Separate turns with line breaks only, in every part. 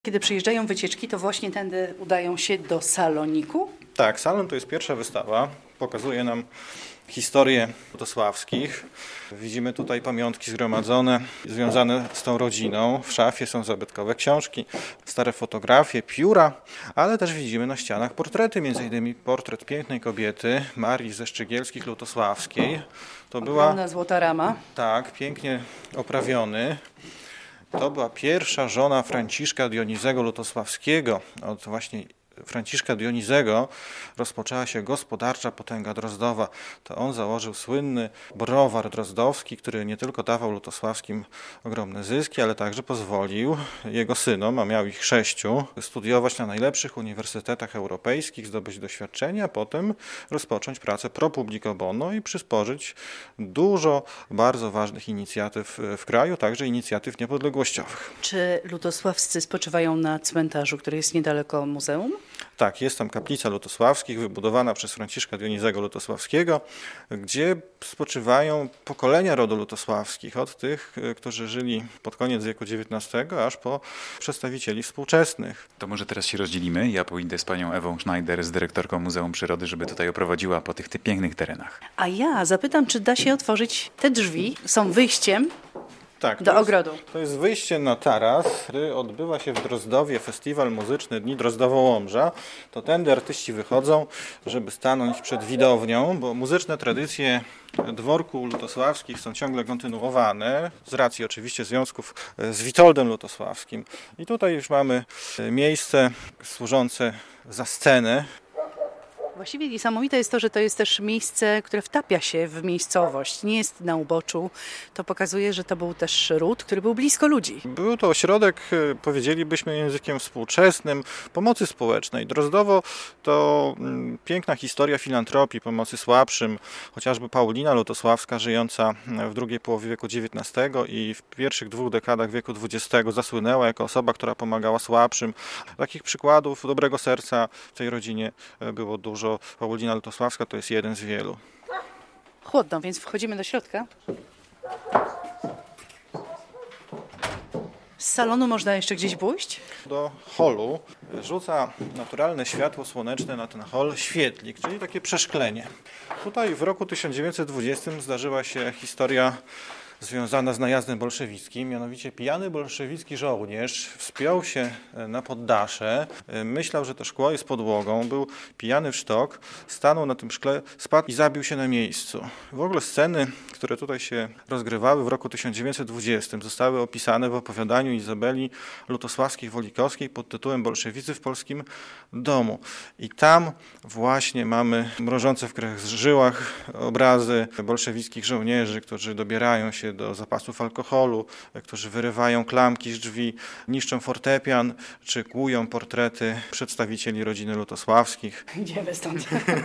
Kiedy przyjeżdżają wycieczki, to właśnie tędy udają się do saloniku?
Tak, salon to jest pierwsza wystawa. Pokazuje nam historię lutosławskich. Widzimy tutaj pamiątki zgromadzone, związane z tą rodziną. W szafie są zabytkowe książki, stare fotografie, pióra, ale też widzimy na ścianach portrety, m.in. portret pięknej kobiety, Marii ze Szczygielskich Lutosławskiej. To
Ogromna złota rama.
Tak, pięknie oprawiony. To była pierwsza żona Franciszka Dionizego Lutosławskiego. Od właśnie Franciszka Dionizego rozpoczęła się gospodarcza potęga Drozdowa. To on założył słynny browar drozdowski, który nie tylko dawał lutosławskim ogromne zyski, ale także pozwolił jego synom, a miał ich 6, studiować na najlepszych uniwersytetach europejskich, zdobyć doświadczenie, a potem rozpocząć pracę pro publico bono i przysporzyć dużo bardzo ważnych inicjatyw w kraju, także inicjatyw niepodległościowych.
Czy lutosławscy spoczywają na cmentarzu, który jest niedaleko muzeum?
Tak, jest tam kaplica Lutosławskich wybudowana przez Franciszka Dionizego Lutosławskiego, gdzie spoczywają pokolenia rodu lutosławskich, od tych, którzy żyli pod koniec wieku XIX, aż po przedstawicieli współczesnych.
To może teraz się rozdzielimy. Ja pójdę z panią Ewą Schneider, z dyrektorką Muzeum Przyrody, żeby tutaj oprowadziła po tych pięknych terenach.
A ja zapytam, czy da się otworzyć te drzwi, są wyjściem
Tak,
do ogrodu.
To jest wyjście na taras, który odbywa się w Drozdowie, festiwal muzyczny Dni Drozdowo-Łomża. To tędy artyści wychodzą, żeby stanąć przed widownią, bo muzyczne tradycje dworku lutosławskich są ciągle kontynuowane, z racji oczywiście związków z Witoldem Lutosławskim. I tutaj już mamy miejsce służące za scenę.
Właściwie niesamowite jest to, że to jest też miejsce, które wtapia się w miejscowość. Nie jest na uboczu. To pokazuje, że to był też ród, który był blisko ludzi.
Był to ośrodek, powiedzielibyśmy językiem współczesnym, pomocy społecznej. Drozdowo to piękna historia filantropii, pomocy słabszym. Chociażby Paulina Lutosławska, żyjąca w drugiej połowie wieku XIX i w pierwszych 2 dekadach wieku XX zasłynęła jako osoba, która pomagała słabszym. Takich przykładów dobrego serca w tej rodzinie było dużo. Paulina Lutosławska to jest jeden z wielu.
Chłodno, więc wchodzimy do środka. Z salonu można jeszcze gdzieś pójść?
Do holu rzuca naturalne światło słoneczne na ten hol świetlik, czyli takie przeszklenie. Tutaj w roku 1920 zdarzyła się historia związana z najazdem bolszewickim, mianowicie pijany bolszewicki żołnierz wspiął się na poddasze, myślał, że to szkło jest podłogą, był pijany w sztok, stanął na tym szkle, spadł i zabił się na miejscu. W ogóle sceny, które tutaj się rozgrywały w roku 1920 zostały opisane w opowiadaniu Izabeli Lutosławskiej-Wolikowskiej pod tytułem Bolszewicy w polskim domu. I tam właśnie mamy mrożące w krew żyłach obrazy bolszewickich żołnierzy, którzy dobierają się do zapasów alkoholu, którzy wyrywają klamki z drzwi, niszczą fortepian, czy kłują portrety przedstawicieli rodziny lutosławskich.
Idziemy stąd.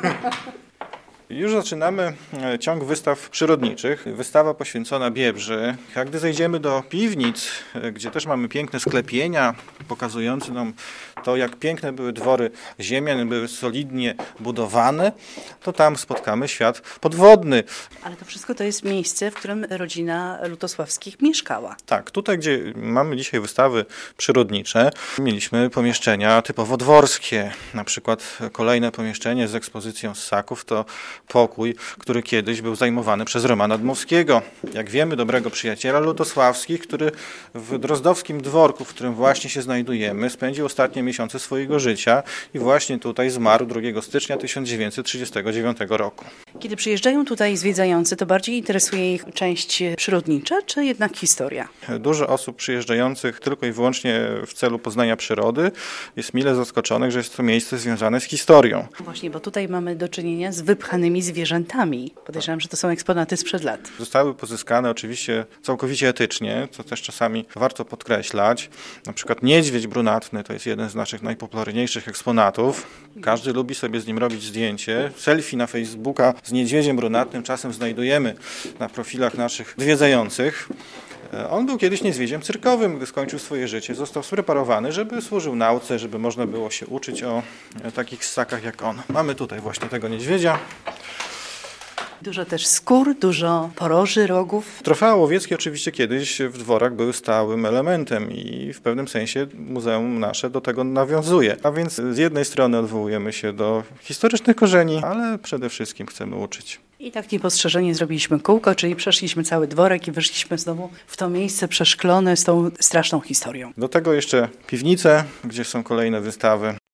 Już zaczynamy ciąg wystaw przyrodniczych. Wystawa poświęcona Biebrzy. A gdy zejdziemy do piwnic, gdzie też mamy piękne sklepienia, pokazujące nam to, jak piękne były dwory ziemian, były solidnie budowane, to tam spotkamy świat podwodny.
Ale to wszystko to jest miejsce, w którym rodzina Lutosławskich mieszkała.
Tak, tutaj, gdzie mamy dzisiaj wystawy przyrodnicze, mieliśmy pomieszczenia typowo dworskie. Na przykład kolejne pomieszczenie z ekspozycją ssaków to pokój, który kiedyś był zajmowany przez Romana Dmowskiego. Jak wiemy, dobrego przyjaciela lutosławskich, który w drozdowskim dworku, w którym właśnie się znajdujemy, spędził ostatnie miesiące swojego życia i właśnie tutaj zmarł 2 stycznia 1939 roku.
Kiedy przyjeżdżają tutaj zwiedzający, to bardziej interesuje ich część przyrodnicza, czy jednak historia?
Dużo osób przyjeżdżających tylko i wyłącznie w celu poznania przyrody jest mile zaskoczonych, że jest to miejsce związane z historią.
Właśnie, bo tutaj mamy do czynienia z wypchanymi zwierzętami. Podejrzewam, że to są eksponaty sprzed lat.
Zostały pozyskane oczywiście całkowicie etycznie, co też czasami warto podkreślać. Na przykład niedźwiedź brunatny to jest jeden z naszych najpopularniejszych eksponatów. Każdy lubi sobie z nim robić zdjęcie. Selfie na Facebooka z niedźwiedziem brunatnym czasem znajdujemy na profilach naszych zwiedzających. On był kiedyś niedźwiedziem cyrkowym, gdy skończył swoje życie. Został spreparowany, żeby służył nauce, żeby można było się uczyć o takich ssakach jak on. Mamy tutaj właśnie tego niedźwiedzia.
Dużo też skór, dużo poroży, rogów.
Trofea łowieckie oczywiście kiedyś w dworach były stałym elementem i w pewnym sensie muzeum nasze do tego nawiązuje. A więc z jednej strony odwołujemy się do historycznych korzeni, ale przede wszystkim chcemy uczyć.
I tak niepostrzeżenie zrobiliśmy kółko, czyli przeszliśmy cały dworek i wyszliśmy znowu w to miejsce przeszklone z tą straszną historią.
Do tego jeszcze piwnice, gdzie są kolejne wystawy.